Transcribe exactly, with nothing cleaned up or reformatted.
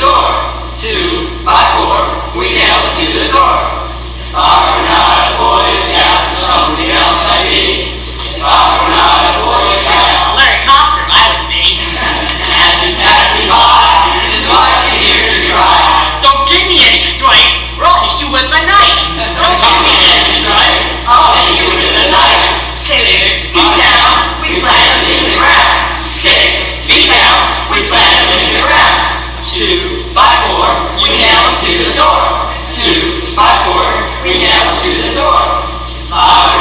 door. Two by four, we nail it to the door. If I were not a Boy Scout, something else I'd be. If I were not a Boy Scout, Larry Coster, I would be. as he's passing by, his wife can hear him cry. Don't give me any strife, or I'll hit you with my knife. Don't give me any strife, I'll hit you with a knife. Six feet down, we plant him in the ground. Six feet down, we plant him in the ground. Two by four, we nail him to the door. Two by four, we nail him to the door. If I